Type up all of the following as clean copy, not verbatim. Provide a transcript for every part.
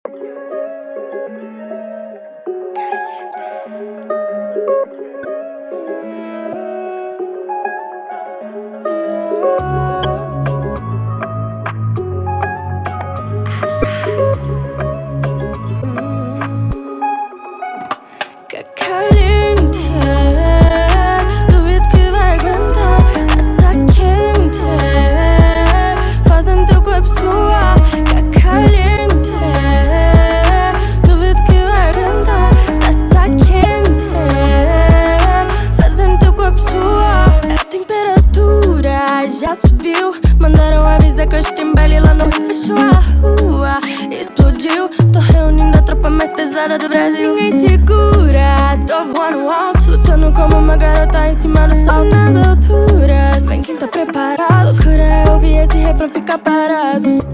Que caliente, duvido que vai aguentar. Tá quente, fazendo teu corpo suar. Que caliente, duvido que vai aguentar. Tá quente, fazendo teu corpo suar. A temperatura já subiu. Mandaram avisar que hoje tem baile lá no Rio. Fechou a rua, explodiu. Tô reunindo a tropa mais pesada do Brasil. Ninguém segura, tô voando alto, lutando como uma garota em cima do sol. Nas alturas, vem quem tá preparado. Loucura é ouvir esse refrão ficar parado.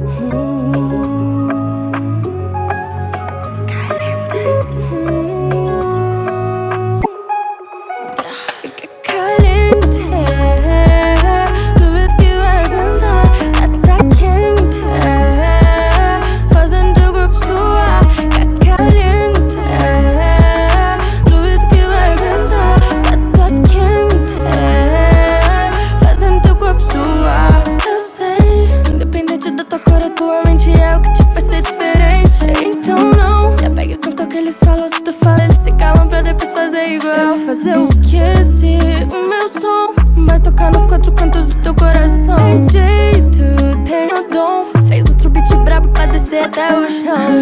Tua mente é o que te faz ser diferente. Então não se apegue tanto ao que eles falam. Se tu fala, eles se calam pra depois fazer igual. Eu vou fazer o que se o meu som vai tocar nos quatro cantos do teu coração? Tem jeito, tem o dom. Fez outro beat brabo pra descer até o chão.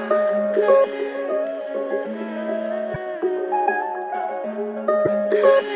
Caliente.